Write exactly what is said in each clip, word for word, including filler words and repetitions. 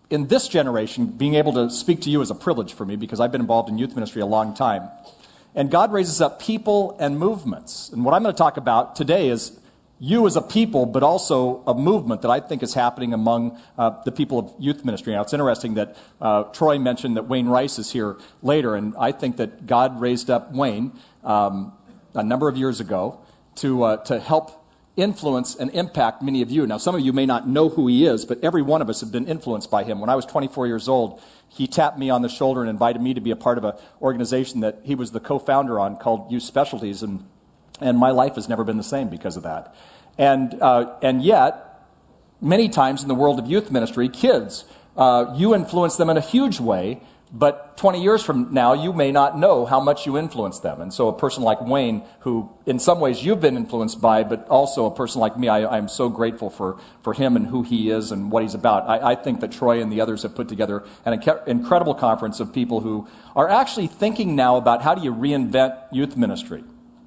in this generation, being able to speak to you is a privilege for me because I've been involved in youth ministry a long time. And God raises up people and movements. And what I'm going to talk about today is you as a people, but also a movement that I think is happening among uh, the people of youth ministry. Now, it's interesting that uh, Troy mentioned that Wayne Rice is here later, and I think that God raised up Wayne um, a number of years ago to uh, to help influence and impact many of you. Now, some of you may not know who he is, but every one of us have been influenced by him. When I was twenty-four years old, he tapped me on the shoulder and invited me to be a part of an organization that he was the co-founder on called Youth Specialties, and and my life has never been the same because of that. And uh, and yet, many times in the world of youth ministry, kids, uh, you influence them in a huge way, but twenty years from now, you may not know how much you influence them. And so a person like Wayne, who in some ways you've been influenced by, but also a person like me, I, I'm so grateful for, for him and who he is and what he's about. I, I think that Troy and the others have put together an inc- incredible conference of people who are actually thinking now about how do you reinvent youth ministry.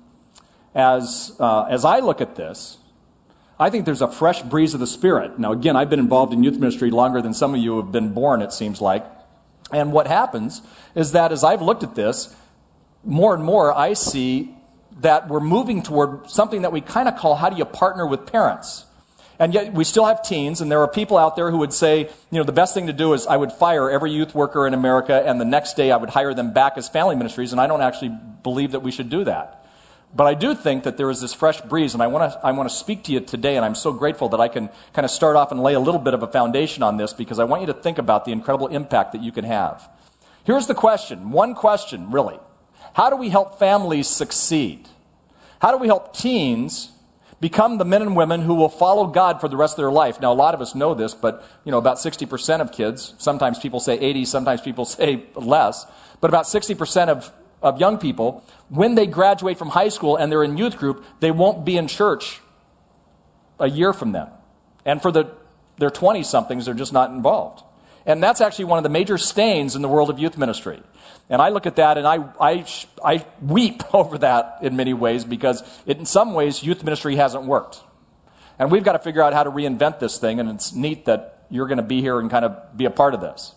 As uh, as I look at this, I think there's a fresh breeze of the Spirit. Now, again, I've been involved in youth ministry longer than some of you have been born, it seems like. And what happens is that as I've looked at this, more and more I see that we're moving toward something that we kind of call, how do you partner with parents? And yet we still have teens, and there are people out there who would say, you know, the best thing to do is I would fire every youth worker in America, and the next day I would hire them back as family ministries, and I don't actually believe that we should do that. But I do think that there is this fresh breeze, and I want to I want to speak to you today, and I'm so grateful that I can kind of start off and lay a little bit of a foundation on this, because I want you to think about the incredible impact that you can have. Here's the question, one question, really. How do we help families succeed? How do we help teens become the men and women who will follow God for the rest of their life? Now, a lot of us know this, but, you know, about sixty percent of kids, sometimes people say eighty, sometimes people say less, but about sixty percent of of young people, when they graduate from high school and they're in youth group, they won't be in church a year from then. And for the their twenty-somethings, they're just not involved. And that's actually one of the major stains in the world of youth ministry. And I look at that and I I, I weep over that in many ways, because it, in some ways youth ministry hasn't worked. And we've got to figure out how to reinvent this thing, and it's neat that you're going to be here and kind of be a part of this.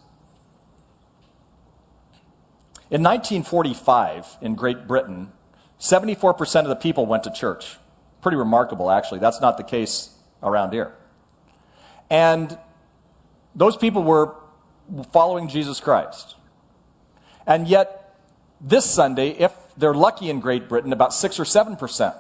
In nineteen forty-five, in Great Britain, seventy-four percent of the people went to church. Pretty remarkable, actually. That's not the case around here. And those people were following Jesus Christ. And yet, this Sunday, if they're lucky in Great Britain, about six or seven percent.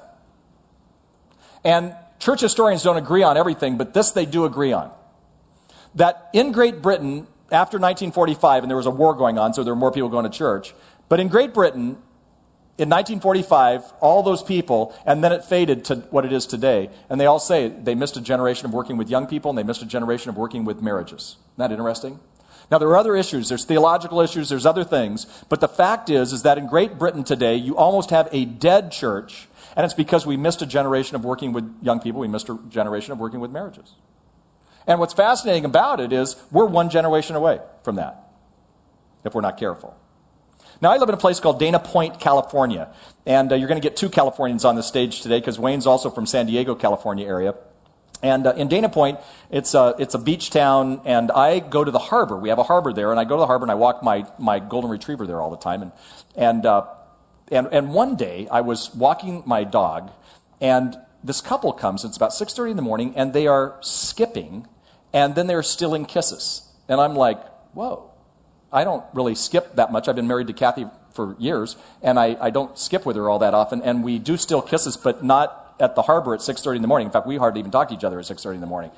And church historians don't agree on everything, but this they do agree on. That in Great Britain, after nineteen forty-five, and there was a war going on, so there were more people going to church. But in Great Britain, in nineteen forty-five, all those people, and then it faded to what it is today. And they all say they missed a generation of working with young people, and they missed a generation of working with marriages. Isn't that interesting? Now, there are other issues. There's theological issues. There's other things. But the fact is, is that in Great Britain today, you almost have a dead church, and it's because we missed a generation of working with young people. We missed a generation of working with marriages. And what's fascinating about it is we're one generation away from that, if we're not careful. Now, I live in a place called Dana Point, California. And uh, you're going to get two Californians on the stage today, because Wayne's also from San Diego, California area. And uh, in Dana Point, it's a, it's a beach town, and I go to the harbor. We have a harbor there, and I go to the harbor, and I walk my, my golden retriever there all the time. And, and, uh, and, and one day, I was walking my dog, and this couple comes. It's about six thirty in the morning, and they are skipping, and then they're stealing kisses. And I'm like, whoa. I don't really skip that much. I've been married to Kathy for years, and I, I don't skip with her all that often. And we do steal kisses, but not at the harbor at six thirty in the morning. In fact, we hardly even talk to each other at six thirty in the morning.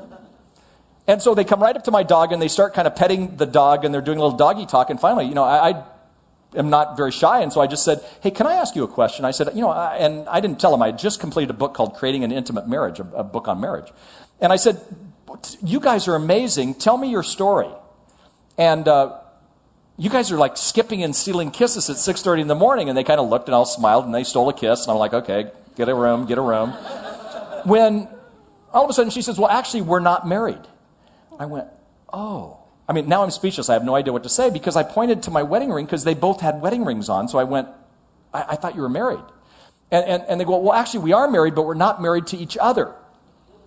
And so they come right up to my dog, and they start kind of petting the dog, and they're doing a little doggy talk. And finally, you know, I, I am not very shy, and so I just said, hey, can I ask you a question? I said, you know, I, and I didn't tell them. I had just completed a book called Creating an Intimate Marriage, a, a book on marriage. And I said, you guys are amazing. Tell me your story. And uh, you guys are like skipping and stealing kisses at six thirty in the morning. And they kind of looked and all smiled, and they stole a kiss. And I'm like, okay, get a room, get a room. When all of a sudden she says, well, actually, we're not married. I went, oh. I mean, now I'm speechless. I have no idea what to say, because I pointed to my wedding ring, because they both had wedding rings on. So I went, I, I thought you were married. And, and, and they go, well, actually, we are married, but we're not married to each other.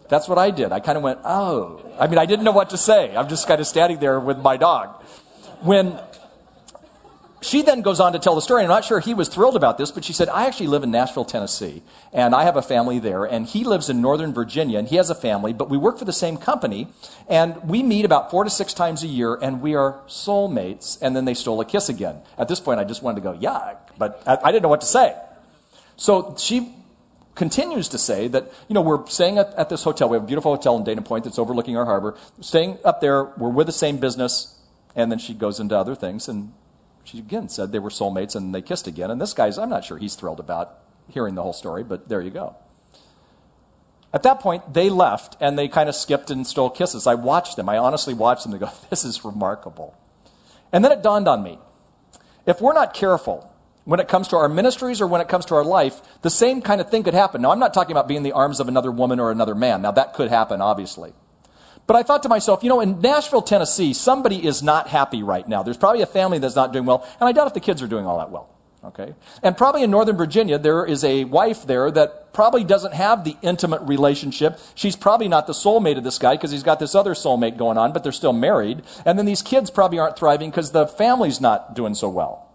That's what I did. I kind of went, oh. I mean, I didn't know what to say. I'm just kind of standing there with my dog. When she then goes on to tell the story, I'm not sure he was thrilled about this, but she said, I actually live in Nashville, Tennessee, and I have a family there, and he lives in Northern Virginia, and he has a family, but we work for the same company, and we meet about four to six times a year, and we are soulmates, and then they stole a kiss again. At this point, I just wanted to go, yuck, but I, I didn't know what to say. So she continues to say that, you know, we're staying at, at this hotel. We have a beautiful hotel in Dana Point that's overlooking our harbor. Staying up there, we're with the same business, and then she goes into other things, and she again said they were soulmates and they kissed again. And this guy's, I'm not sure he's thrilled about hearing the whole story, but there you go. At that point, they left and they kind of skipped and stole kisses. I watched them. I honestly watched them and go, this is remarkable. And then it dawned on me. If we're not careful when it comes to our ministries or when it comes to our life, the same kind of thing could happen. Now, I'm not talking about being in the arms of another woman or another man. Now, that could happen, obviously. But I thought to myself, you know, in Nashville, Tennessee, somebody is not happy right now. There's probably a family that's not doing well, and I doubt if the kids are doing all that well, okay? And probably in Northern Virginia, there is a wife there that probably doesn't have the intimate relationship. She's probably not the soulmate of this guy because he's got this other soulmate going on, but they're still married. And then these kids probably aren't thriving because the family's not doing so well.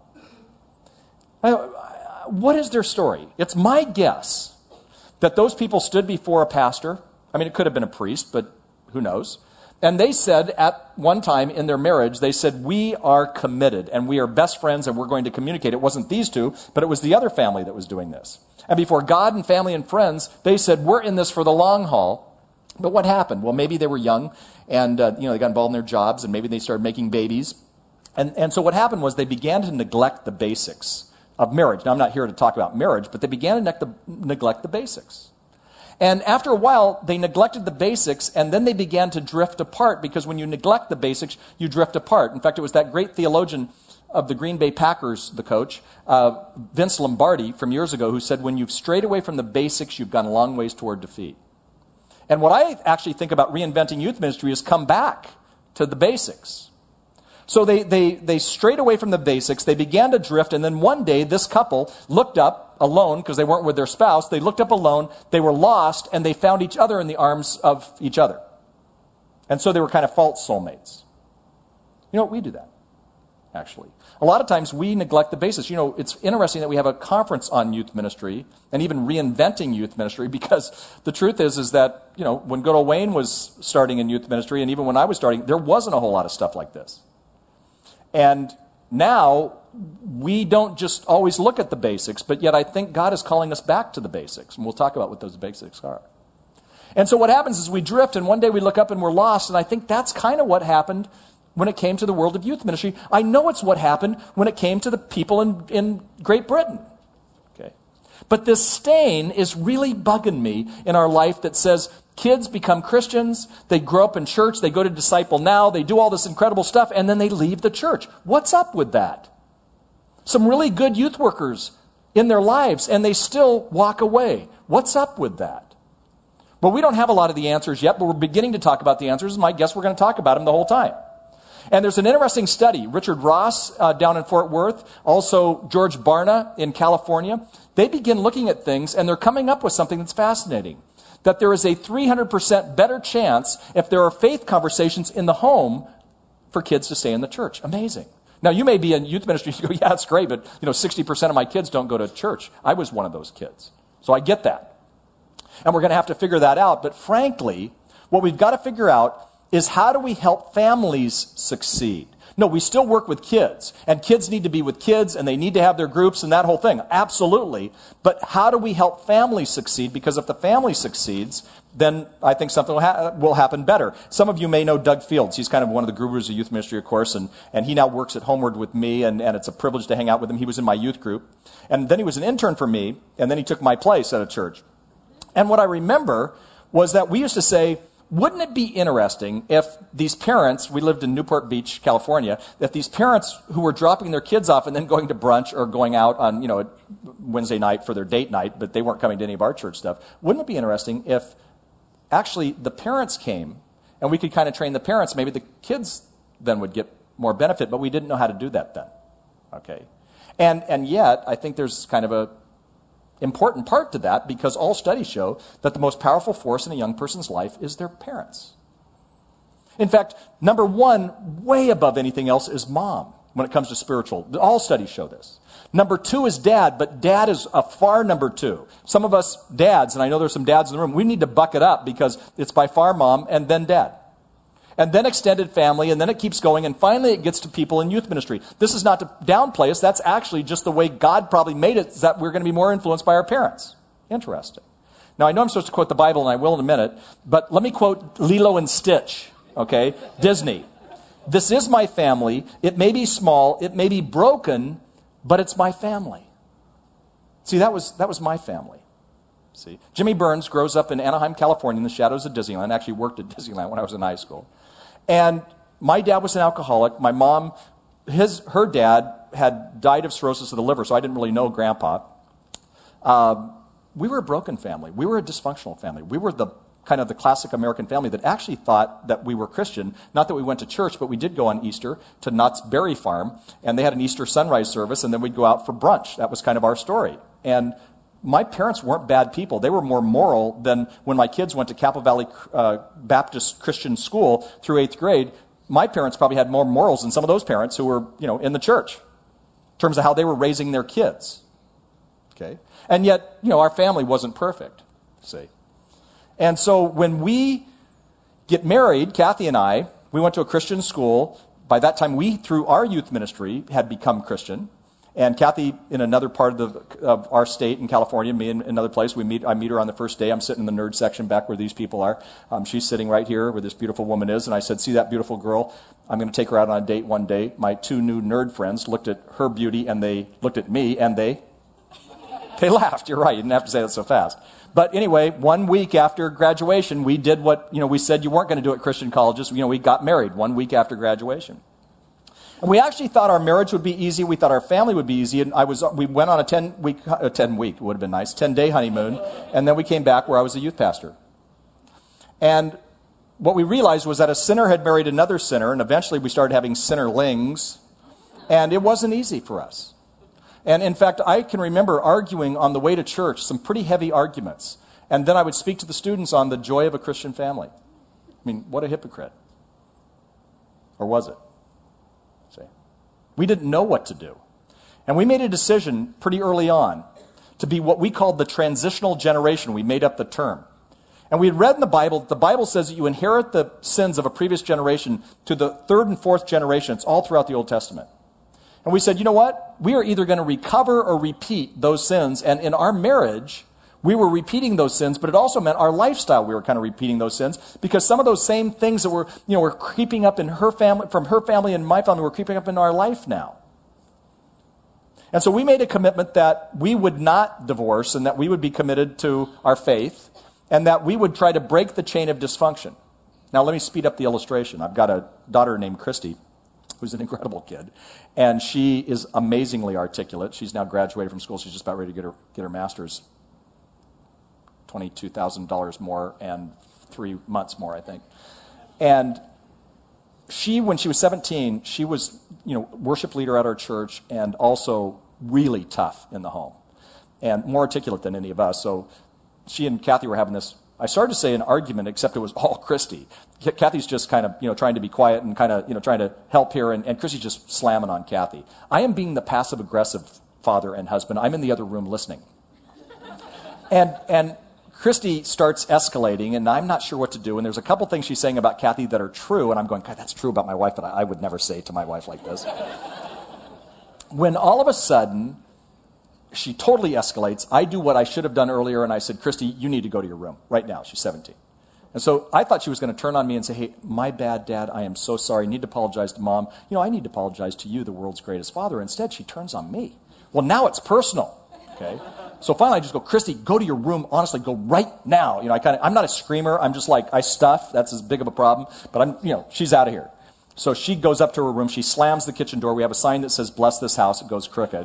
What is their story? It's my guess that those people stood before a pastor. I mean, it could have been a priest, but who knows? And they said at one time in their marriage, they said, we are committed and we are best friends and we're going to communicate. It wasn't these two, but it was the other family that was doing this. And before God and family and friends, they said, we're in this for the long haul. But what happened? Well, maybe they were young and, uh, you know, they got involved in their jobs and maybe they started making babies. And, and so what happened was they began to neglect the basics of marriage. Now, I'm not here to talk about marriage, but they began to neglect the, neglect the basics. And after a while, they neglected the basics, and then they began to drift apart, because when you neglect the basics, you drift apart. In fact, it was that great theologian of the Green Bay Packers, the coach, uh, Vince Lombardi, from years ago, who said, when you've strayed away from the basics, you've gone a long ways toward defeat. And what I actually think about reinventing youth ministry is come back to the basics. So they, they, they strayed away from the basics, they began to drift, and then one day, this couple looked up alone, because they weren't with their spouse, they looked up alone, they were lost, and they found each other in the arms of each other. And so they were kind of false soulmates. You know what? We do that, actually. A lot of times we neglect the basics. You know, it's interesting that we have a conference on youth ministry and even reinventing youth ministry, because the truth is, is that, you know, when good old Wayne was starting in youth ministry, and even when I was starting, there wasn't a whole lot of stuff like this. And now, we don't just always look at the basics, but yet I think God is calling us back to the basics. And we'll talk about what those basics are. And so what happens is we drift, and one day we look up and we're lost. And I think that's kind of what happened when it came to the world of youth ministry. I know it's what happened when it came to the people in, in Great Britain. Okay. But this stain is really bugging me in our life that says, kids become Christians, they grow up in church, they go to Disciple Now, they do all this incredible stuff, and then they leave the church. What's up with that? Some really good youth workers in their lives, and they still walk away. What's up with that? Well, we don't have a lot of the answers yet, but we're beginning to talk about the answers, and my guess we're going to talk about them the whole time. And there's an interesting study. Richard Ross uh, down in Fort Worth, also George Barna in California, they begin looking at things, and they're coming up with something that's fascinating. That there is a three hundred percent better chance if there are faith conversations in the home for kids to stay in the church. Amazing. Now, you may be in youth ministry, you go, yeah, it's great, but you know, sixty percent of my kids don't go to church. I was one of those kids. So I get that. And we're going to have to figure that out. But frankly, what we've got to figure out is how do we help families succeed? No, we still work with kids, and kids need to be with kids, and they need to have their groups and that whole thing. Absolutely. But how do we help families succeed? Because if the family succeeds, then I think something will, ha- will happen better. Some of you may know Doug Fields. He's kind of one of the gurus of youth ministry, of course, and, and he now works at Homeward with me, and, and it's a privilege to hang out with him. He was in my youth group. And then he was an intern for me, and then he took my place at a church. And what I remember was that we used to say, wouldn't it be interesting if these parents, we lived in Newport Beach, California, that these parents who were dropping their kids off and then going to brunch or going out on, you know, Wednesday night for their date night, but they weren't coming to any of our church stuff, wouldn't it be interesting if actually the parents came and we could kind of train the parents, maybe the kids then would get more benefit, but we didn't know how to do that then. Okay. And and yet, I think there's kind of a important part to that because all studies show that the most powerful force in a young person's life is their parents. In fact, number one, way above anything else, is mom when it comes to spiritual. All studies show this. Number two is dad, but dad is a far number two. Some of us dads, and I know there's some dads in the room, we need to buck it up because it's by far mom and then dad. And then extended family, and then it keeps going, and finally it gets to people in youth ministry. This is not to downplay us. That's actually just the way God probably made it, is that we're going to be more influenced by our parents. Interesting. Now, I know I'm supposed to quote the Bible, and I will in a minute, but let me quote Lilo and Stitch. Okay, Disney. This is my family. It may be small, it may be broken, but it's my family. See, that was that was my family. See, Jimmy Burns grows up in Anaheim, California, in the shadows of Disneyland. Actually worked at Disneyland when I was in high school. And my dad was an alcoholic. My mom, his her dad had died of cirrhosis of the liver, so I didn't really know Grandpa. Uh, we were a broken family. We were a dysfunctional family. We were the kind of the classic American family that actually thought that we were Christian. Not that we went to church, but we did go on Easter to Knott's Berry Farm, and they had an Easter sunrise service, and then we'd go out for brunch. That was kind of our story. And my parents weren't bad people. They were more moral than when my kids went to Capel Valley uh, Baptist Christian School through eighth grade. My parents probably had more morals than some of those parents who were, you know, in the church in terms of how they were raising their kids. Okay? And yet, you know, our family wasn't perfect, see. And so when we get married, Kathy and I, we went to a Christian school. By that time, we, through our youth ministry, had become Christian. And Kathy, in another part of, the, of our state in California, me in another place, we meet. I meet her on the first day. I'm sitting in the nerd section back where these people are. Um, she's sitting right here where this beautiful woman is. And I said, see that beautiful girl? I'm going to take her out on a date one day. My two new nerd friends looked at her beauty, and they looked at me, and they, they laughed. You're right. You didn't have to say that so fast. But anyway, one week after graduation, we did what, you know, we said you weren't going to do at Christian colleges. You know, we got married one week after graduation. And we actually thought our marriage would be easy. We thought our family would be easy. And I was, we went on a ten-week, a ten-week, it would have been nice, ten-day honeymoon. And then we came back where I was a youth pastor. And what we realized was that a sinner had married another sinner, and eventually we started having sinnerlings. And it wasn't easy for us. And in fact, I can remember arguing on the way to church, some pretty heavy arguments. And then I would speak to the students on the joy of a Christian family. I mean, what a hypocrite. Or was it? See? We didn't know what to do. And we made a decision pretty early on to be what we called the transitional generation. We made up the term. And we had read in the Bible that the Bible says that you inherit the sins of a previous generation to the third and fourth generation. It's all throughout the Old Testament. And we said, you know what? We are either going to recover or repeat those sins. And in our marriage, we were repeating those sins, but it also meant our lifestyle, we were kind of repeating those sins because some of those same things that were, you know, were creeping up in her family, from her family and my family, were creeping up in our life now. And so we made a commitment that we would not divorce and that we would be committed to our faith and that we would try to break the chain of dysfunction. Now, let me speed up the illustration. I've got a daughter named Christy, who's an incredible kid, and she is amazingly articulate. She's now graduated from school. She's just about ready to get her get her master's. twenty-two thousand dollars more and three months more, I think. And she, when she was seventeen, she was, you know, worship leader at our church and also really tough in the home and more articulate than any of us. So she and Kathy were having this, I started to say an argument, except it was all Christy. Kathy's just kind of, you know, trying to be quiet and kind of, you know, trying to help here, and, and Christy's just slamming on Kathy. I am being the passive-aggressive father and husband. I'm in the other room listening. And, and, Christy starts escalating, and I'm not sure what to do. And there's a couple things she's saying about Kathy that are true, and I'm going, God, that's true about my wife, but I would never say it to my wife like this. When all of a sudden, she totally escalates, I do what I should have done earlier, and I said, Christy, you need to go to your room right now. She's seventeen. And so I thought she was going to turn on me and say, hey, my bad, Dad, I am so sorry. I need to apologize to Mom. You know, I need to apologize to you, the world's greatest father. Instead, she turns on me. Well, now it's personal, okay? So finally, I just go, Christy, go to your room. Honestly, go right now. You know, I kind of, I'm not a screamer. I'm just like, I stuff. That's as big of a problem. But I'm, you know, she's out of here. So she goes up to her room. She slams the kitchen door. We have a sign that says, bless this house. It goes crooked.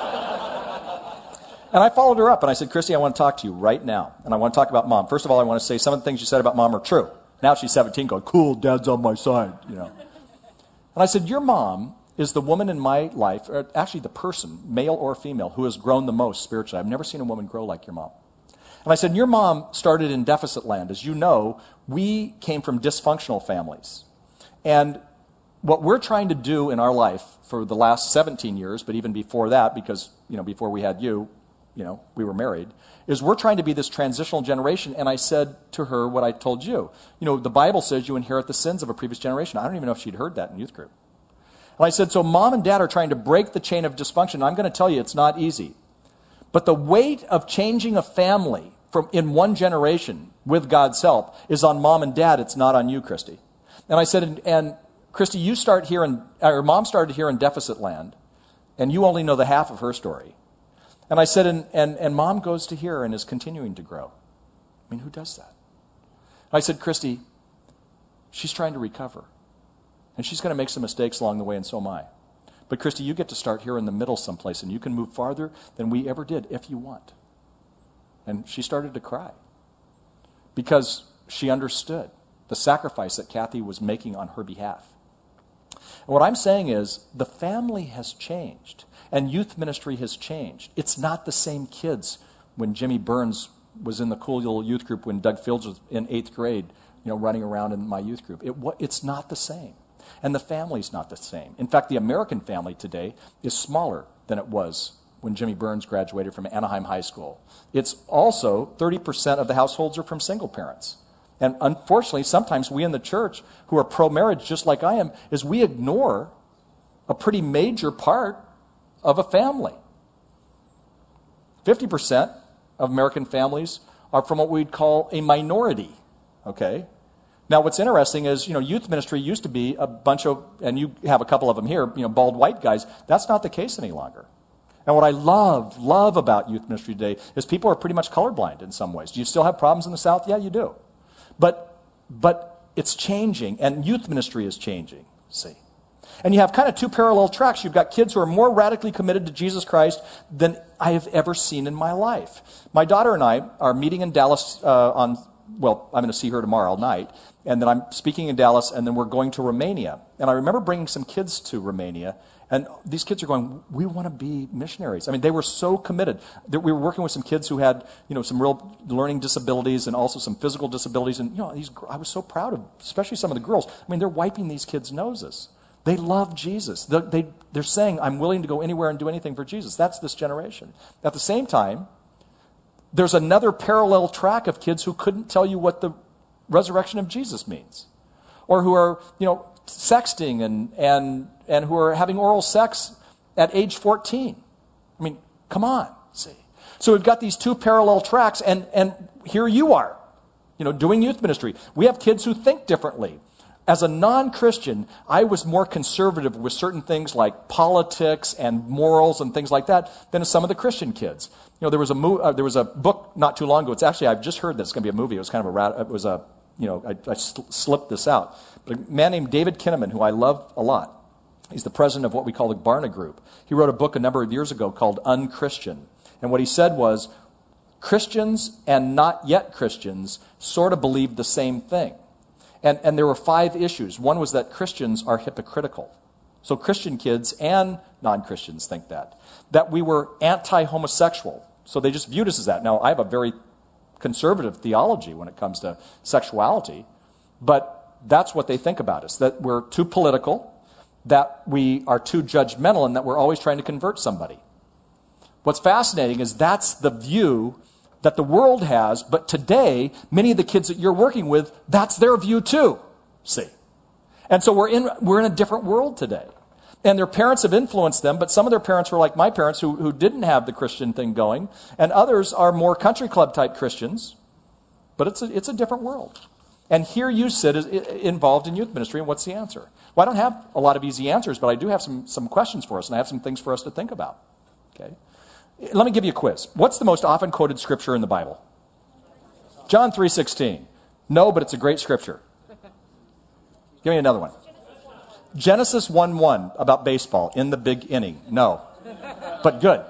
And I followed her up and I said, Christy, I want to talk to you right now. And I want to talk about Mom. First of all, I want to say some of the things you said about Mom are true. Now she's seventeen going, cool, Dad's on my side, you know. And I said, your mom is the woman in my life, or actually the person, male or female, who has grown the most spiritually. I've never seen a woman grow like your mom. And I said, your mom started in deficit land. As you know, we came from dysfunctional families. And what we're trying to do in our life for the last seventeen years, but even before that, because, you know, before we had you, you know, we were married, is we're trying to be this transitional generation. And I said to her what I told you. You know, the Bible says you inherit the sins of a previous generation. I don't even know if she'd heard that in youth group. And I said, so mom and dad are trying to break the chain of dysfunction. I'm going to tell you it's not easy. But the weight of changing a family from in one generation with God's help is on mom and dad. It's not on you, Christy. And I said, and, and Christy, you start here in, or mom started here in deficit land, and you only know the half of her story. And I said, and, and, and mom goes to here and is continuing to grow. I mean, who does that? I said, Christy, she's trying to recover. And she's going to make some mistakes along the way, and so am I. But Christy, you get to start here in the middle someplace, and you can move farther than we ever did if you want. And she started to cry because she understood the sacrifice that Kathy was making on her behalf. And what I'm saying is the family has changed, and youth ministry has changed. It's not the same kids when Jimmy Burns was in the cool little youth group when Doug Fields was in eighth grade, you know, running around in my youth group. It, it's not the same. And the family's not the same. In fact, the American family today is smaller than it was when Jimmy Burns graduated from Anaheim High School. It's also thirty percent of the households are from single parents. And unfortunately, sometimes we in the church who are pro-marriage, just like I am, is we ignore a pretty major part of a family. fifty percent of American families are from what we'd call a minority, okay? Now, what's interesting is, you know, youth ministry used to be a bunch of, and you have a couple of them here, you know, bald white guys. That's not the case any longer. And what I love, love about youth ministry today is people are pretty much colorblind in some ways. Do you still have problems in the South? Yeah, you do. But, but it's changing, and youth ministry is changing, see. And you have kind of two parallel tracks. You've got kids who are more radically committed to Jesus Christ than I have ever seen in my life. My daughter and I are meeting in Dallas uh, on, well, I'm going to see her tomorrow night. And then I'm speaking in Dallas, and then we're going to Romania. And I remember bringing some kids to Romania, and these kids are going, we want to be missionaries. I mean, they were so committed. We were working with some kids who had, you know, some real learning disabilities and also some physical disabilities. And, you know, these, I was so proud of, especially some of the girls. I mean, they're wiping these kids' noses. They love Jesus. They're, they, they're saying, I'm willing to go anywhere and do anything for Jesus. That's this generation. At the same time, there's another parallel track of kids who couldn't tell you what the resurrection of Jesus means, or who are, you know, sexting and and and who are having oral sex at age fourteen. I mean, come on, see. So we've got these two parallel tracks, and and here you are, you know, doing youth ministry. We have kids who think differently. As a non-Christian, I was more conservative with certain things like politics and morals and things like that than some of the Christian kids. You know, there was a mo- uh, there was a book not too long ago. It's actually, I've just heard that it's going to be a movie. It was kind of a rat- it was a you know I, I sl- slipped this out. But a man named David Kinnaman, who I love a lot, he's the president of what we call the Barna Group. He wrote a book a number of years ago called Unchristian, and what he said was Christians and not yet Christians sort of believe the same thing. And, and there were five issues. One was that Christians are hypocritical. So Christian kids and non-Christians think that. That we were anti-homosexual. So they just viewed us as that. Now, I have a very conservative theology when it comes to sexuality, but that's what they think about us, that we're too political, that we are too judgmental, and that we're always trying to convert somebody. What's fascinating is that's the view that the world has, but today, many of the kids that you're working with, that's their view too, see. And so we're in we're in a different world today. And their parents have influenced them, but some of their parents were like my parents who, who didn't have the Christian thing going, and others are more country club type Christians, but it's a, it's a different world. And here you sit as, involved in youth ministry, and what's the answer? Well, I don't have a lot of easy answers, but I do have some, some questions for us, and I have some things for us to think about. Okay. Let me give you a quiz. What's the most often quoted scripture in the Bible? John three sixteen. No, but it's a great scripture. Give me another one. Genesis one one about baseball in the big inning. No, but good.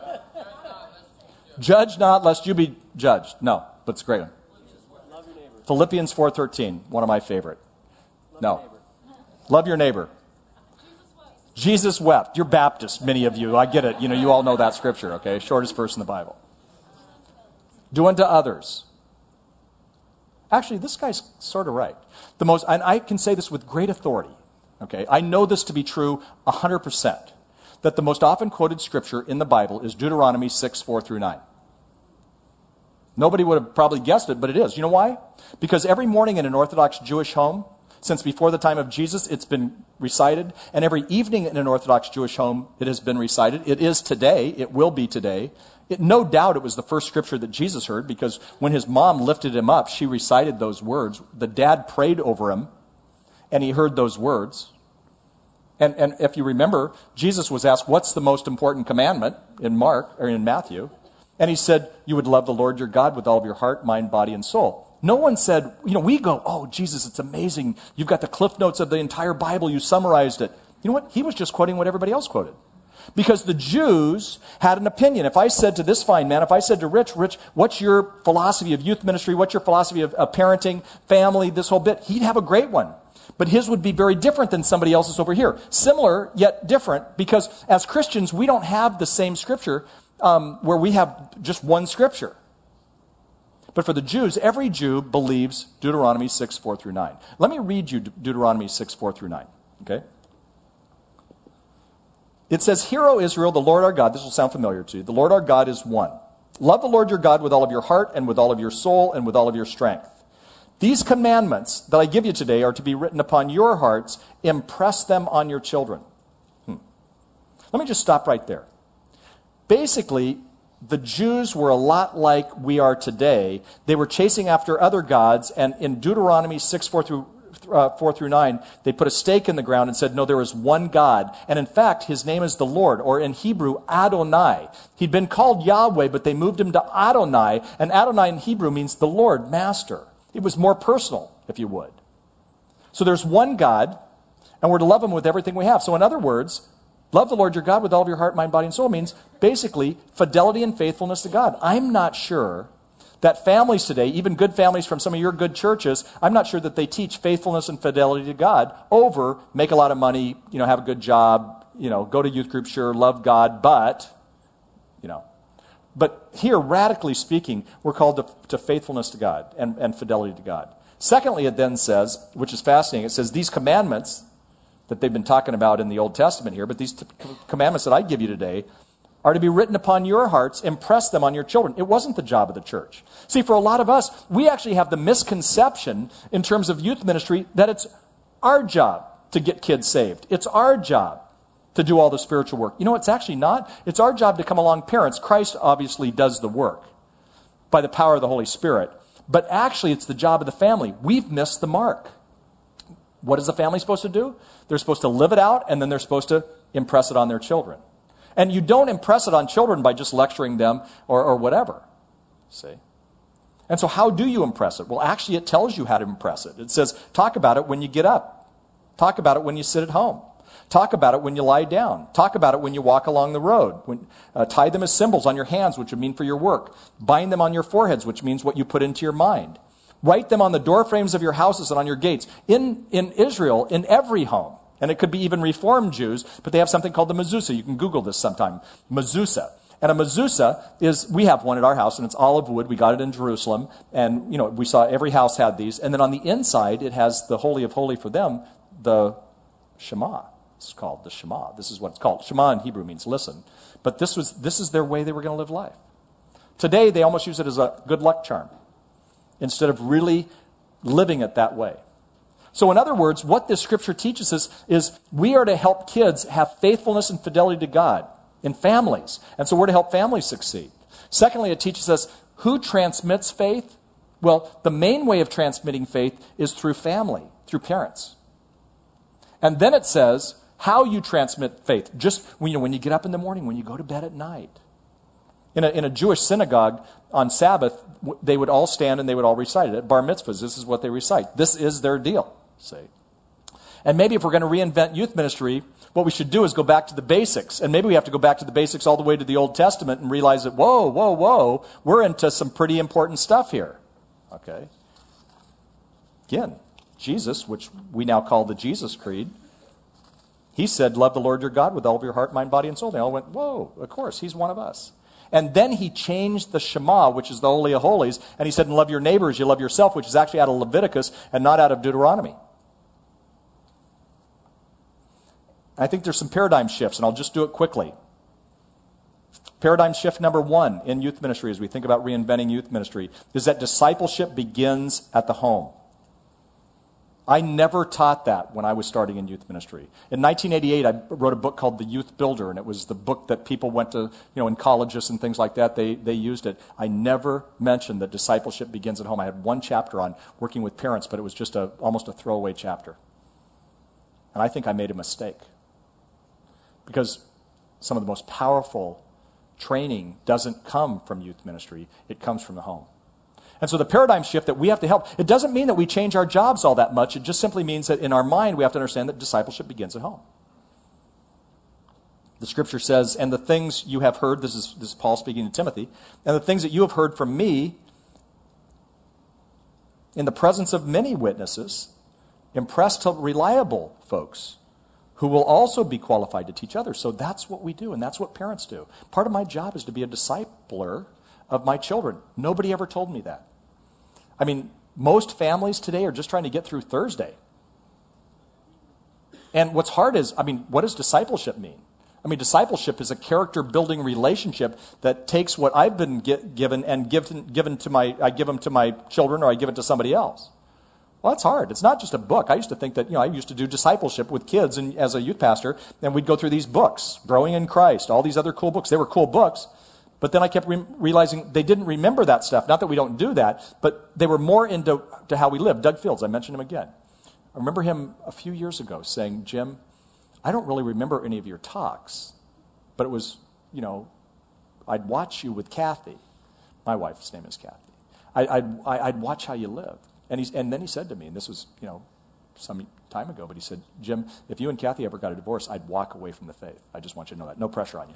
Judge not lest you be judged. No, but it's a great one. Philippians four thirteen, one of my favorite. No. Love your neighbor. Jesus wept. You're Baptist, many of you. I get it. You know, you all know that scripture, okay? Shortest verse in the Bible. Do unto others. Actually, this guy's sort of right. The most, and I can say this with great authority, okay? I know this to be true one hundred percent, that the most often quoted scripture in the Bible is Deuteronomy six, four through nine. Nobody would have probably guessed it, but it is. You know why? Because every morning in an Orthodox Jewish home, since before the time of Jesus, it's been recited. And every evening in an Orthodox Jewish home, it has been recited. It is today. It will be today. It, no doubt it was the first scripture that Jesus heard, because when his mom lifted him up, she recited those words. The dad prayed over him, and he heard those words. And, and if you remember, Jesus was asked, what's the most important commandment in Mark, or in Matthew? And he said, you would love the Lord your God with all of your heart, mind, body, and soul. No one said, you know, we go, oh, Jesus, it's amazing. You've got the cliff notes of the entire Bible. You summarized it. You know what? He was just quoting what everybody else quoted. Because the Jews had an opinion. If I said to this fine man, if I said to Rich, Rich, what's your philosophy of youth ministry? What's your philosophy of, of parenting, family, this whole bit? He'd have a great one. But his would be very different than somebody else's over here. Similar, yet different, because as Christians, we don't have the same scripture um, where we have just one scripture. But for the Jews, every Jew believes Deuteronomy six, four through nine. Let me read you Deuteronomy six, four through nine. Okay? It says, Hear, O Israel, the Lord our God, this will sound familiar to you, the Lord our God is one. Love the Lord your God with all of your heart and with all of your soul and with all of your strength. These commandments that I give you today are to be written upon your hearts. Impress them on your children. Hmm. Let me just stop right there. Basically, the Jews were a lot like we are today. They were chasing after other gods, and in Deuteronomy six, four through, uh, four through nine, they put a stake in the ground and said, no, there is one God. And in fact, his name is the Lord, or in Hebrew, Adonai. He'd been called Yahweh, but they moved him to Adonai, and Adonai in Hebrew means the Lord, master. It was more personal, if you would. So there's one God, and we're to love him with everything we have. So in other words, love the Lord your God with all of your heart, mind, body, and soul means basically fidelity and faithfulness to God. I'm not sure that families today, even good families from some of your good churches, I'm not sure that they teach faithfulness and fidelity to God over make a lot of money, you know, have a good job, you know, go to youth group, sure, love God, but, you know. But here, radically speaking, we're called to, to faithfulness to God and, and fidelity to God. Secondly, it then says, which is fascinating, it says these commandments that they've been talking about in the Old Testament here, but these t- commandments that I give you today are to be written upon your hearts, impress them on your children. It wasn't the job of the church. See, for a lot of us, we actually have the misconception in terms of youth ministry that it's our job to get kids saved. It's our job to do all the spiritual work. You know, it's actually not. It's our job to come along parents. Christ obviously does the work by the power of the Holy Spirit. But actually, it's the job of the family. We've missed the mark. What is the family supposed to do? They're supposed to live it out, and then they're supposed to impress it on their children. And you don't impress it on children by just lecturing them or, or whatever. See? And so how do you impress it? Well, actually, it tells you how to impress it. It says, talk about it when you get up. Talk about it when you sit at home. Talk about it when you lie down. Talk about it when you walk along the road. When, uh, tie them as symbols on your hands, which would mean for your work. Bind them on your foreheads, which means what you put into your mind. Write them on the doorframes of your houses and on your gates. In, in Israel, in every home, and it could be even Reformed Jews, but they have something called the mezuzah. You can Google this sometime. Mezuzah. And a mezuzah is, we have one at our house, and it's olive wood. We got it in Jerusalem, and, you know, we saw every house had these. And then on the inside, it has the Holy of Holy for them, the Shema. It's called the Shema. This is what it's called. Shema in Hebrew means listen. But this was this is their way they were going to live life. Today, they almost use it as a good luck charm instead of really living it that way. So in other words, what this scripture teaches us is we are to help kids have faithfulness and fidelity to God in families. And so we're to help families succeed. Secondly, it teaches us who transmits faith. Well, the main way of transmitting faith is through family, through parents. And then it says how you transmit faith. Just when you, know, when you get up in the morning, when you go to bed at night. In a, in a Jewish synagogue on Sabbath, they would all stand and they would all recite it. At bar mitzvahs, this is what they recite. This is their deal, say. And maybe if we're going to reinvent youth ministry, what we should do is go back to the basics. And maybe we have to go back to the basics all the way to the Old Testament and realize that, whoa, whoa, whoa, we're into some pretty important stuff here. Okay? Again, Jesus, which we now call the Jesus Creed, He said, love the Lord your God with all of your heart, mind, body, and soul. They all went, whoa, of course, he's one of us. And then he changed the Shema, which is the Holy of Holies, and he said, and love your neighbor as you love yourself, which is actually out of Leviticus and not out of Deuteronomy. I think there's some paradigm shifts, and I'll just do it quickly. Paradigm shift number one in youth ministry, as we think about reinventing youth ministry, is that discipleship begins at the home. I never taught that when I was starting in youth ministry. In nineteen eighty-eight, I wrote a book called The Youth Builder, and it was the book that people went to, you know, in colleges and things like that, they, they used it. I never mentioned that discipleship begins at home. I had one chapter on working with parents, but it was just a almost a throwaway chapter. And I think I made a mistake. Because some of the most powerful training doesn't come from youth ministry, it comes from the home. And so the paradigm shift that we have to help, it doesn't mean that we change our jobs all that much. It just simply means that in our mind we have to understand that discipleship begins at home. The scripture says, and the things you have heard, this is, this is Paul speaking to Timothy, and the things that you have heard from me in the presence of many witnesses, impress to reliable folks who will also be qualified to teach others. So that's what we do, and that's what parents do. Part of my job is to be a discipler of my children. Nobody ever told me that. I mean, most families today are just trying to get through Thursday. And what's hard is, I mean, what does discipleship mean? I mean, discipleship is a character-building relationship that takes what I've been get, given and given, given to my, I give them to my children or I give it to somebody else. Well, that's hard. It's not just a book. I used to think that, you know, I used to do discipleship with kids and as a youth pastor, and we'd go through these books, Growing in Christ, all these other cool books. They were cool books, but then I kept re- realizing they didn't remember that stuff. Not that we don't do that, but they were more into to how we live. Doug Fields, I mentioned him again. I remember him a few years ago saying, Jim, I don't really remember any of your talks, but it was, you know, I'd watch you with Kathy. My wife's name is Kathy. I, I'd, I'd watch how you lived. And, he's, and then he said to me, and this was, you know, some time ago, but he said, Jim, if you and Kathy ever got a divorce, I'd walk away from the faith. I just want you to know that. No pressure on you.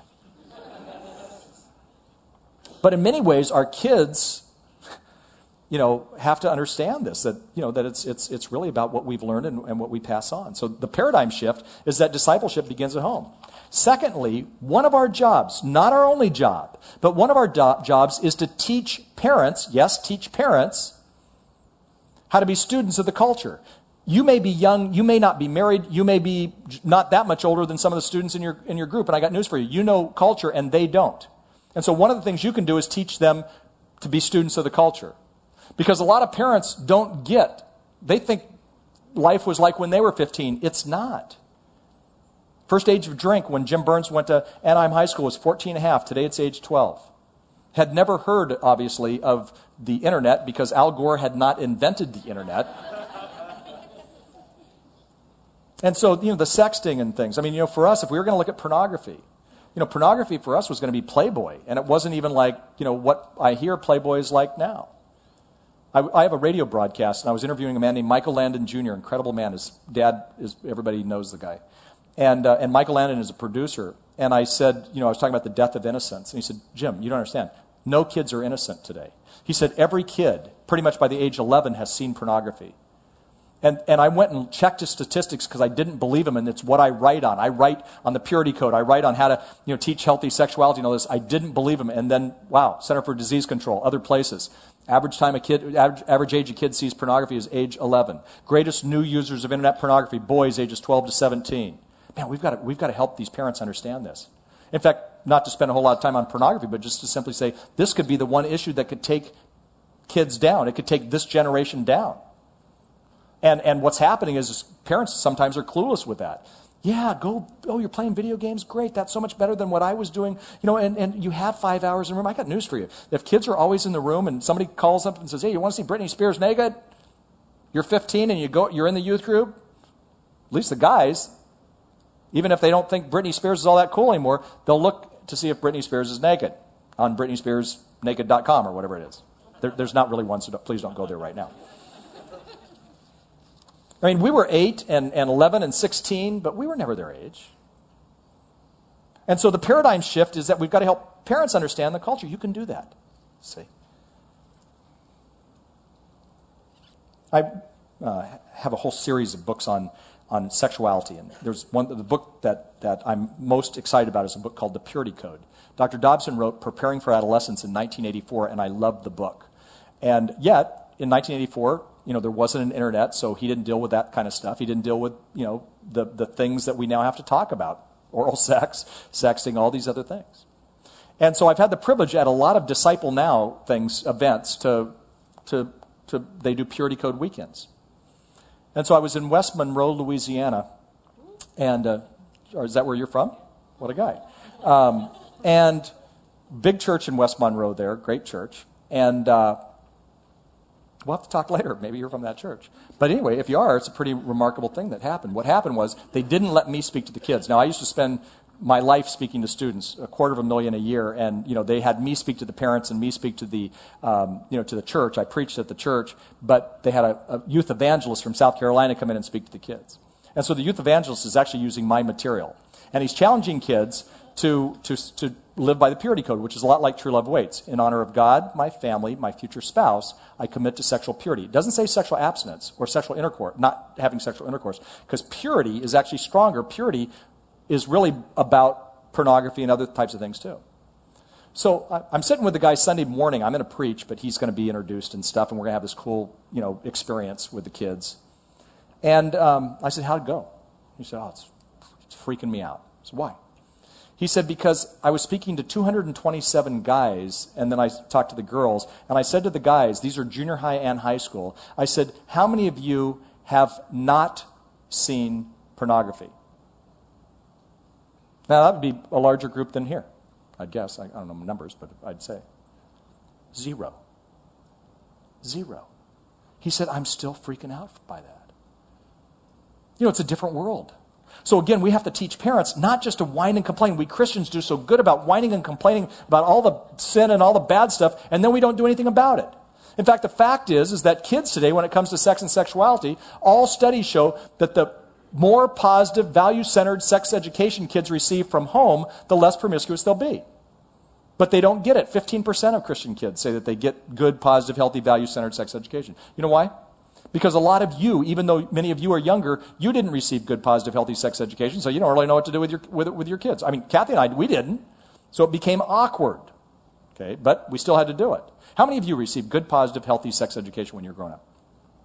But in many ways, our kids, you know, have to understand this, that, you know, that it's it's it's really about what we've learned and, and what we pass on. So the paradigm shift is that discipleship begins at home. Secondly, one of our jobs, not our only job, but one of our do- jobs is to teach parents, yes, teach parents, how to be students of the culture. You may be young, you may not be married, you may be not that much older than some of the students in your in your group, and I got news for you. You know culture and they don't. And so one of the things you can do is teach them to be students of the culture. Because a lot of parents don't get, they think life was like when they were fifteen. It's not. First age of drink when Jim Burns went to Anaheim High School was fourteen and a half. Today it's age twelve. Had never heard, obviously, of the internet because Al Gore had not invented the internet. And so, you know, the sexting and things. I mean, you know, for us, if we were going to look at pornography, you know, pornography for us was going to be Playboy. And it wasn't even like, you know, what I hear Playboy is like now. I, I have a radio broadcast, and I was interviewing a man named Michael Landon Junior Incredible man. His dad is, everybody knows the guy. And, uh, and Michael Landon is a producer. And I said, you know, I was talking about the death of innocence. And he said, Jim, you don't understand. No kids are innocent today. He said every kid, pretty much by the age eleven, has seen pornography. And and I went and checked his statistics because I didn't believe him, and it's what I write on. I write on the purity code. I write on how to, you know, teach healthy sexuality and all this. I didn't believe him. And then, wow, Center for Disease Control, other places. Average time a kid, average, average age a kid sees pornography is age eleven. Greatest new users of internet pornography, boys ages twelve to seventeen. Man, we've got to, we've got to help these parents understand this. In fact, not to spend a whole lot of time on pornography, but just to simply say, this could be the one issue that could take kids down. It could take this generation down. And and what's happening is parents sometimes are clueless with that. Yeah, go, oh, you're playing video games? Great, that's so much better than what I was doing. You know, and, and you have five hours in the room. I got news for you. If kids are always in the room and somebody calls up and says, hey, you want to see Britney Spears naked? You're fifteen and you go, you're in the youth group? At least the guys, even if they don't think Britney Spears is all that cool anymore, they'll look to see if Britney Spears is naked on Britney Spears naked dot com or whatever it is. There, there's not really one, so don't, please don't go there right now. I mean, we were eight and, and eleven and sixteen, but we were never their age. And so the paradigm shift is that we've got to help parents understand the culture. You can do that. See? I uh, have a whole series of books on on sexuality. And there's one, the book that, that I'm most excited about is a book called The Purity Code. Doctor Dobson wrote Preparing for Adolescence in nineteen eighty-four, and I loved the book. And yet, in nineteen eighty-four, you know, there wasn't an internet, so he didn't deal with that kind of stuff. He didn't deal with, you know, the, the things that we now have to talk about. Oral sex, sexting, all these other things. And so I've had the privilege at a lot of Disciple Now things, events, to, to, to they do Purity Code weekends. And so I was in West Monroe, Louisiana, and, uh, or is that where you're from? What a guy. Um, and big church in West Monroe there, great church. And uh, we'll have to talk later. Maybe you're from that church. But anyway, if you are, it's a pretty remarkable thing that happened. What happened was they didn't let me speak to the kids. Now, I used to spend my life speaking to students, a quarter of a million a year, and you know they had me speak to the parents and me speak to the um, you know to the church. I preached at the church, but they had a, a youth evangelist from South Carolina come in and speak to the kids. And so the youth evangelist is actually using my material, and he's challenging kids to to to live by the Purity Code, which is a lot like True Love Waits. In honor of God, my family, my future spouse, I commit to sexual purity. It doesn't say sexual abstinence or sexual intercourse, not having sexual intercourse, because purity is actually stronger. Purity is really about pornography and other types of things too. So I'm sitting with the guy Sunday morning. I'm going to preach, but he's going to be introduced and stuff, and we're going to have this cool, you know, experience with the kids. And um, I said, how'd it go? He said, oh, it's, it's freaking me out. I said, why? He said, because I was speaking to two hundred twenty-seven guys, and then I talked to the girls, and I said to the guys, these are junior high and high school, I said, how many of you have not seen pornography? Now, that would be a larger group than here, I'd guess. I, I don't know numbers, but I'd say. Zero. Zero. He said, I'm still freaking out by that. You know, it's a different world. So again, we have to teach parents not just to whine and complain. We Christians do so good about whining and complaining about all the sin and all the bad stuff, and then we don't do anything about it. In fact, the fact is, is that kids today, when it comes to sex and sexuality, all studies show that the more positive, value-centered sex education kids receive from home, the less promiscuous they'll be. But they don't get it. fifteen percent of Christian kids say that they get good, positive, healthy, value-centered sex education. You know why? Because a lot of you, even though many of you are younger, you didn't receive good, positive, healthy sex education, so you don't really know what to do with your with, with your kids. I mean, Kathy and I, we didn't, so it became awkward. Okay, but we still had to do it. How many of you received good, positive, healthy sex education when you were growing up?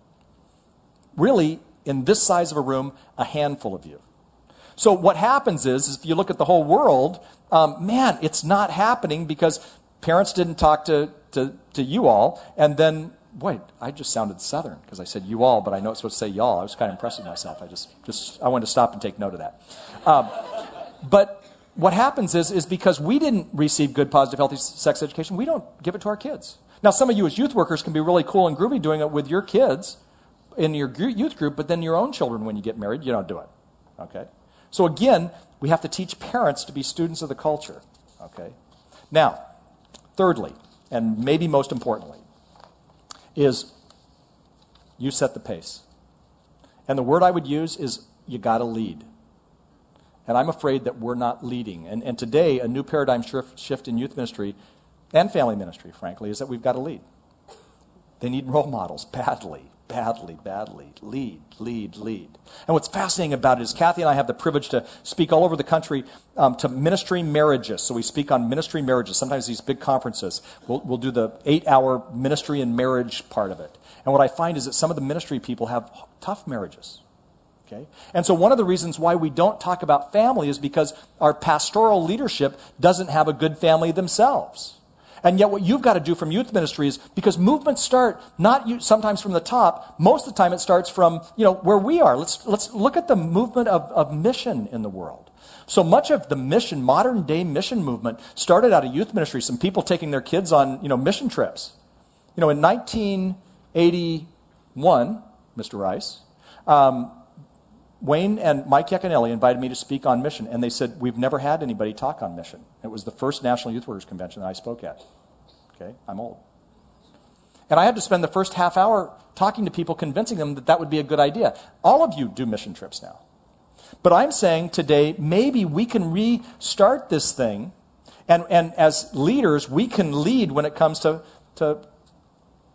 Really, in this size of a room, a handful of you. So what happens is, is if you look at the whole world, um, man, it's not happening because parents didn't talk to, to, to you all, and then, boy, I just sounded Southern because I said you all, but I know it's supposed to say y'all. I was kind of impressed with myself. I just, just I wanted to stop and take note of that. Um, but what happens is, is because we didn't receive good, positive, healthy sex education, we don't give it to our kids. Now, some of you as youth workers can be really cool and groovy doing it with your kids in your youth group, but then your own children, when you get married, you don't do it. Okay? So again, we have to teach parents to be students of the culture. Okay? Now, thirdly, and maybe most importantly, is you set the pace. And the word I would use is you got to lead. And I'm afraid that we're not leading. And, and today, a new paradigm shift in youth ministry and family ministry, frankly, is that we've got to lead. They need role models badly. Badly, badly. Lead, lead, lead. And what's fascinating about it is Kathy and I have the privilege to speak all over the country um, to ministry marriages. So we speak on ministry marriages. Sometimes these big conferences, we'll, we'll do the eight-hour ministry and marriage part of it. And what I find is that some of the ministry people have tough marriages. Okay? And so one of the reasons why we don't talk about family is because our pastoral leadership doesn't have a good family themselves. And yet what you've got to do from youth ministry is, because movements start not you, sometimes from the top, most of the time it starts from, you know, where we are. Let's, let's look at the movement of, of mission in the world. So much of the mission, modern day mission movement, started out of youth ministry, some people taking their kids on, you know, mission trips. You know, in nineteen eighty-one, Mister Rice, um, Wayne and Mike Yaconelli invited me to speak on mission, and they said, we've never had anybody talk on mission. It was the first National Youth Workers Convention that I spoke at. Okay, I'm old. And I had to spend the first half hour talking to people, convincing them that that would be a good idea. All of you do mission trips now. But I'm saying today, maybe we can restart this thing, and, and as leaders, we can lead when it comes to, to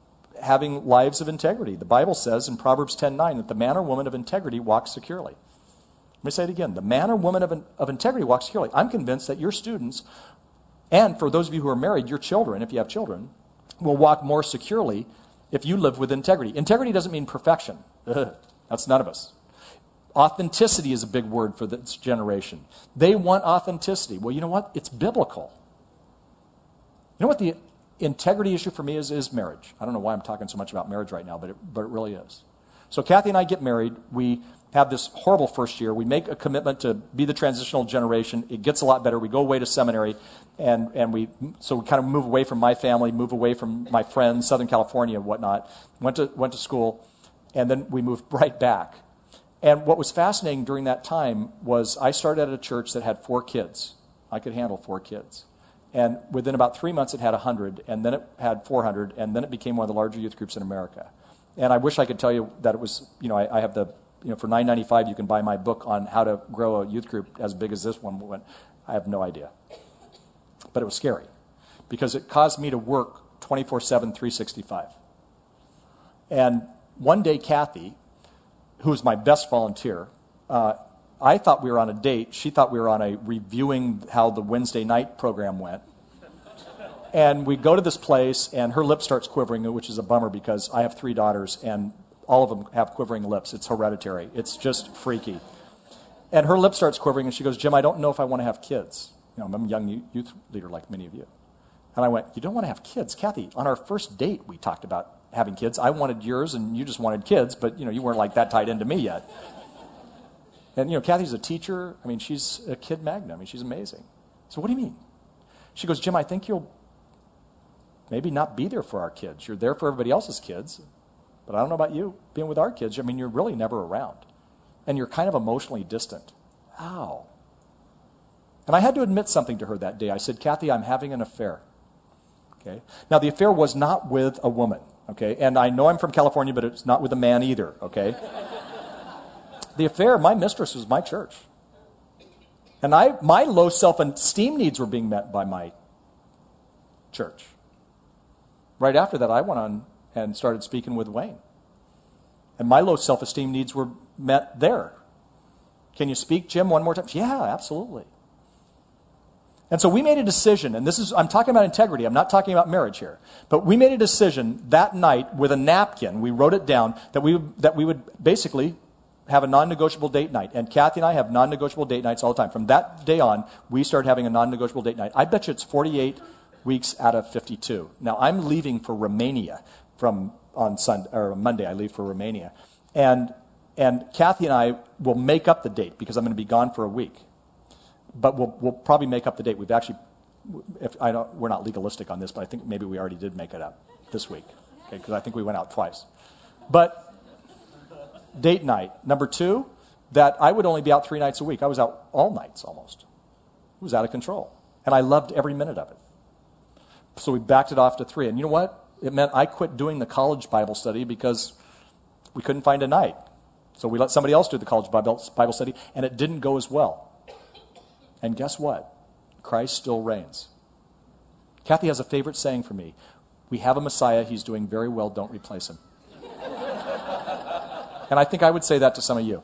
having lives of integrity. The Bible says in Proverbs ten nine that the man or woman of integrity walks securely. Let me say it again. The man or woman of, of integrity walks securely. I'm convinced that your students, and for those of you who are married, your children, if you have children, will walk more securely if you live with integrity. Integrity doesn't mean perfection. Ugh, that's none of us. Authenticity is a big word for this generation. They want authenticity. Well, you know what? It's biblical. You know what the integrity issue for me is? Is marriage. I don't know why I'm talking so much about marriage right now, but it, but it really is. So Kathy and I get married. We have this horrible first year. We make a commitment to be the transitional generation. It gets a lot better. We go away to seminary, and, and we so we kind of move away from my family, move away from my friends, Southern California and whatnot. Went to went to school, and then we moved right back. And what was fascinating during that time was I started at a church that had four kids. I could handle four kids. And within about three months, it had one hundred, and then it had four hundred, and then it became one of the larger youth groups in America. And I wish I could tell you that it was, you know, I, I have the, you know, for nine ninety-five, you can buy my book on how to grow a youth group as big as this one went. I have no idea. But it was scary because it caused me to work twenty-four seven, three sixty-five. And one day, Kathy, who was my best volunteer, uh, I thought we were on a date. She thought we were on a reviewing how the Wednesday night program went. And we go to this place, and her lip starts quivering, which is a bummer because I have three daughters, and all of them have quivering lips. It's hereditary. It's just freaky. And her lip starts quivering, and she goes, Jim, I don't know if I want to have kids. You know, I'm a young youth leader like many of you. And I went, you don't want to have kids? Kathy, on our first date, we talked about having kids. I wanted yours, and you just wanted kids, but, you know, you weren't like that tied into me yet. And, you know, Kathy's a teacher. I mean, she's a kid magnet. I mean, she's amazing. So what do you mean? She goes, Jim, I think you'll maybe not be there for our kids. You're there for everybody else's kids, but I don't know about you. Being with our kids, I mean, you're really never around. And you're kind of emotionally distant. Ow. And I had to admit something to her that day. I said, Kathy, I'm having an affair. Okay. Now, the affair was not with a woman. Okay. And I know I'm from California, but it's not with a man either. Okay. The affair, my mistress was my church. And I, my low self-esteem needs were being met by my church. Right after that, I went on and started speaking with Wayne. And my low self-esteem needs were met there. Can you speak, Jim, one more time? Yeah, absolutely. And so we made a decision, and this is, I'm talking about integrity, I'm not talking about marriage here, but we made a decision that night with a napkin, we wrote it down, that we, that we would basically have a non-negotiable date night. And Kathy and I have non-negotiable date nights all the time. From that day on, we started having a non-negotiable date night. I bet you it's forty-eight weeks out of fifty-two. Now, I'm leaving for Romania from on Sunday, or Monday, I leave for Romania. And, and Kathy and I will make up the date because I'm going to be gone for a week. But we'll, we'll probably make up the date. We've actually, if I don't, we're not legalistic on this, but I think maybe we already did make it up this week. Okay, because I think we went out twice. But date night. Number two, that I would only be out three nights a week. I was out all nights almost. It was out of control. And I loved every minute of it. So we backed it off to three. And you know what? It meant I quit doing the college Bible study because we couldn't find a night. So we let somebody else do the college Bible, Bible study, and it didn't go as well. And guess what? Christ still reigns. Kathy has a favorite saying for me. We have a Messiah. He's doing very well. Don't replace him. And I think I would say that to some of you.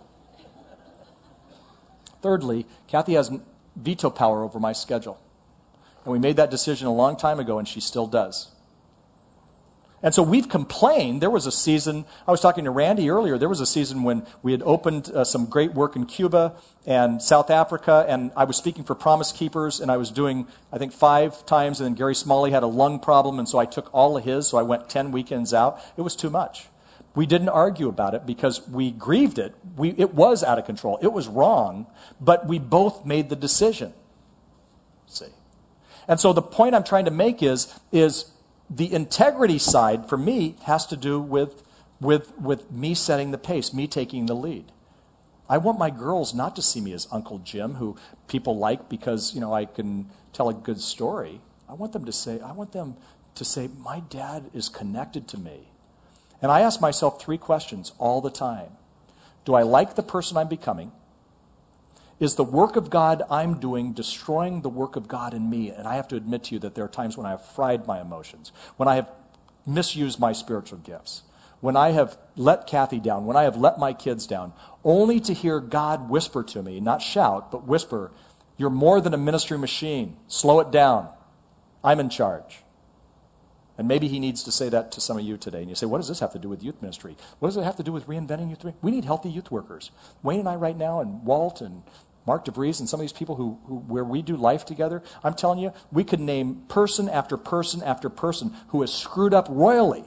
Thirdly, Kathy has veto power over my schedule. And we made that decision a long time ago, and she still does. And so we've complained. There was a season, I was talking to Randy earlier, there was a season when we had opened uh, some great work in Cuba and South Africa, and I was speaking for Promise Keepers, and I was doing, I think, five times, and then Gary Smalley had a lung problem, and so I took all of his, so I went ten weekends out. It was too much. We didn't argue about it because we grieved it. We, it was out of control. It was wrong, but we both made the decision. See? And so the point I'm trying to make is, is the integrity side for me has to do with, with, with me setting the pace, me taking the lead. I want my girls not to see me as Uncle Jim, who people like because, you know, I can tell a good story. I want them to say, I want them to say, my dad is connected to me. And I ask myself three questions all the time. Do I like the person I'm becoming? Is the work of God I'm doing destroying the work of God in me? And I have to admit to you that there are times when I have fried my emotions, when I have misused my spiritual gifts, when I have let Kathy down, when I have let my kids down, only to hear God whisper to me, not shout, but whisper, you're more than a ministry machine. Slow it down. I'm in charge. And maybe he needs to say that to some of you today. And you say, what does this have to do with youth ministry? What does it have to do with reinventing youth ministry? We need healthy youth workers. Wayne and I right now, and Walt and Mark DeVries and some of these people who, who where we do life together, I'm telling you, we could name person after person after person who has screwed up royally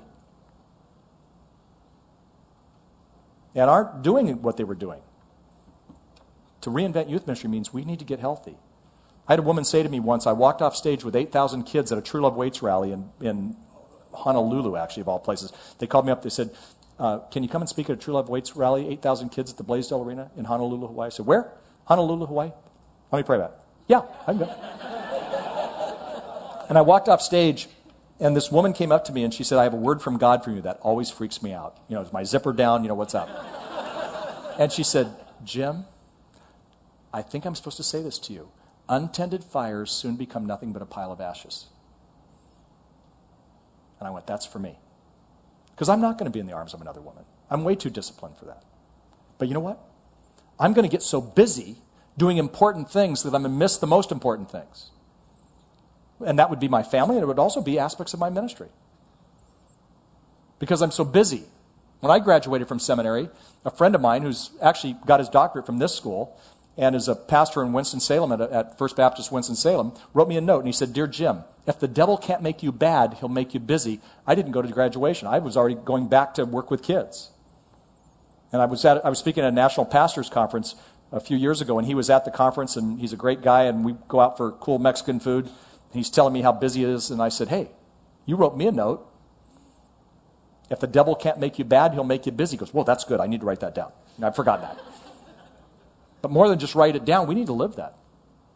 and aren't doing what they were doing. To reinvent youth ministry means we need to get healthy. I had a woman say to me once, I walked off stage with eight thousand kids at a True Love Waits rally in, in Honolulu, actually, of all places. They called me up, they said, uh, can you come and speak at a True Love Waits rally, eight thousand kids at the Blaisdell Arena in Honolulu, Hawaii? I said, where? Honolulu, Hawaii? Let me pray about it. Yeah, I can go. And I walked off stage, and this woman came up to me, and she said, I have a word from God for you that always freaks me out. You know, is my zipper down? You know, what's up? And she said, Jim, I think I'm supposed to say this to you. Untended fires soon become nothing but a pile of ashes. And I went, that's for me. Because I'm not going to be in the arms of another woman. I'm way too disciplined for that. But you know what? I'm going to get so busy doing important things that I'm going to miss the most important things. And that would be my family, and it would also be aspects of my ministry. Because I'm so busy. When I graduated from seminary, a friend of mine who's actually got his doctorate from this school and is a pastor in Winston-Salem at, at First Baptist Winston-Salem, wrote me a note, and he said, Dear Jim, if the devil can't make you bad, he'll make you busy. I didn't go to graduation. I was already going back to work with kids. And I was at I was speaking at a national pastors conference a few years ago, and he was at the conference, and he's a great guy, and we go out for cool Mexican food. And he's telling me how busy he is, and I said, hey, you wrote me a note. If the devil can't make you bad, he'll make you busy. He goes, well, that's good. I need to write that down. And I've forgotten that. But more than just write it down, we need to live that.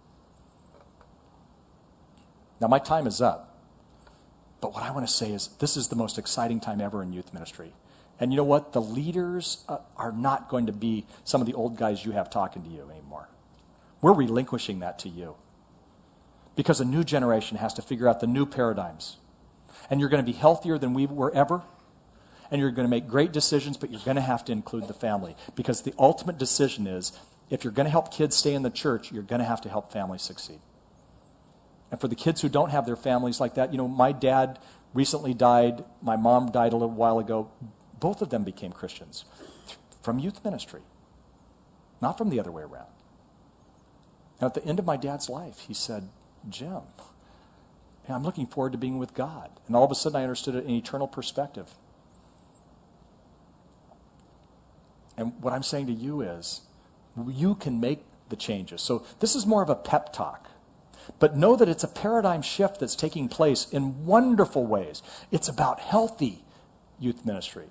Now, my time is up. But what I want to say is this is the most exciting time ever in youth ministry. And you know what? The leaders uh, are not going to be some of the old guys you have talking to you anymore. We're relinquishing that to you. Because a new generation has to figure out the new paradigms. And you're going to be healthier than we were ever. And you're going to make great decisions, but you're going to have to include the family. Because the ultimate decision is, if you're going to help kids stay in the church, you're going to have to help families succeed. And for the kids who don't have their families like that, you know, my dad recently died. My mom died a little while ago. Both of them became Christians from youth ministry, not from the other way around. And at the end of my dad's life, he said, Jim, I'm looking forward to being with God. And all of a sudden I understood an eternal perspective. And what I'm saying to you is, you can make the changes. So this is more of a pep talk. But know that it's a paradigm shift that's taking place in wonderful ways. It's about healthy youth ministry.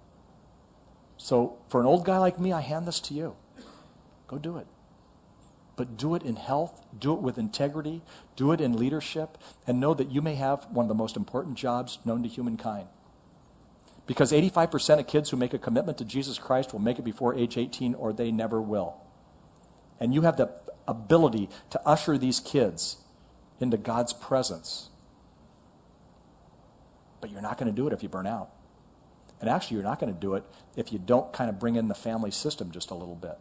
So for an old guy like me, I hand this to you. Go do it. But do it in health, do it with integrity, do it in leadership, and know that you may have one of the most important jobs known to humankind. Because eighty-five percent of kids who make a commitment to Jesus Christ will make it before age eighteen, or they never will. And you have the ability to usher these kids into God's presence. But you're not going to do it if you burn out. And actually, you're not going to do it if you don't kind of bring in the family system just a little bit.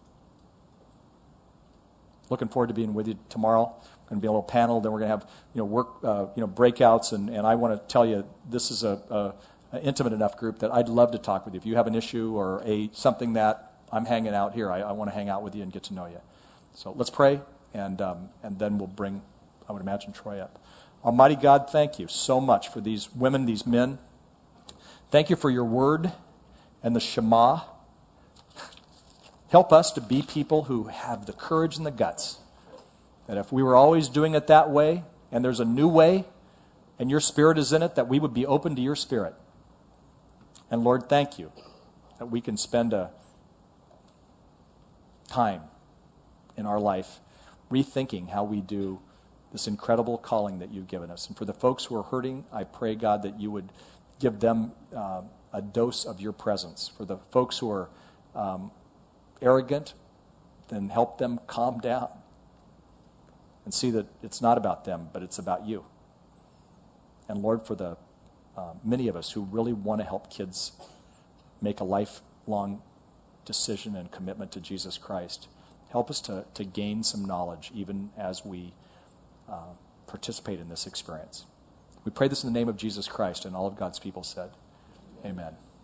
Looking forward to being with you tomorrow. Going to be a little panel. Then we're going to have you know work uh, you know breakouts. And, and I want to tell you, this is a, a an intimate enough group that I'd love to talk with you. If you have an issue or a something that I'm hanging out here, I, I want to hang out with you and get to know you. So let's pray, and um, and then we'll bring, I would imagine, Troy up. Almighty God, thank you so much for these women, these men. Thank you for your word and the Shema. Help us to be people who have the courage and the guts. That if we were always doing it that way, and there's a new way, and your Spirit is in it, that we would be open to your Spirit. And Lord, thank you that we can spend a time in our life rethinking how we do this incredible calling that you've given us. And for the folks who are hurting, I pray, God, that you would give them uh, a dose of your presence. For the folks who are um, arrogant, then help them calm down and see that it's not about them, but it's about you. And Lord, for the uh, many of us who really want to help kids make a lifelong decision and commitment to Jesus Christ. Help us to, to gain some knowledge even as we uh, participate in this experience. We pray this in the name of Jesus Christ, and all of God's people said, amen.